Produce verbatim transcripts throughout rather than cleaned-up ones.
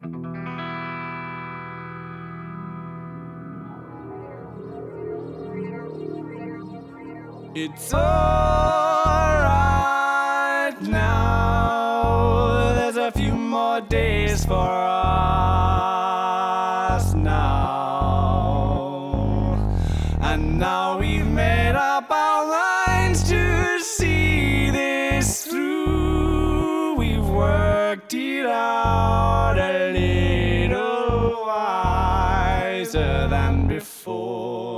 It's alright now. There's a few more days for us now. And now we've made up our minds to see this through. We've worked it out a little wiser than before.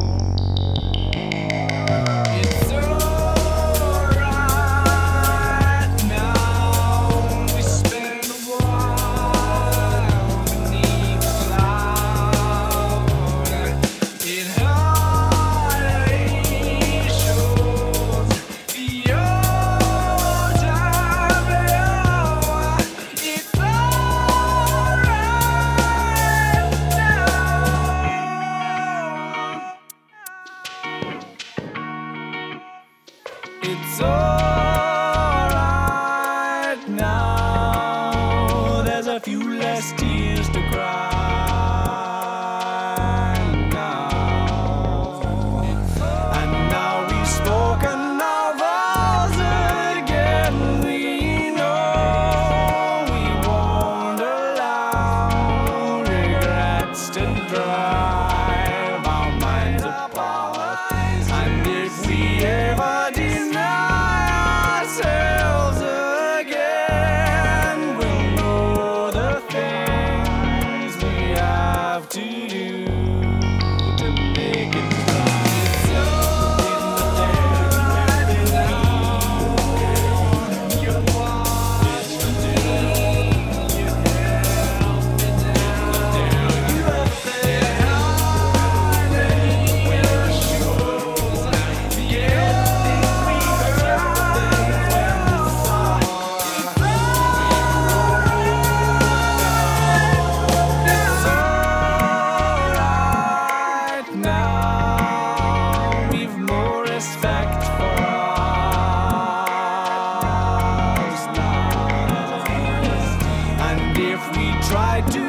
It's alright now. There's a few less tears to cry now. And now we've spoken our vows again. We know we won't allow regrets to drive our minds apart. And if we ever ourselves again, we'll know the things we have to do to make it right. It's alright now. You watch me do. You help me down. You have been hiding where it shows. Yeah. Respect for us now. And if we try to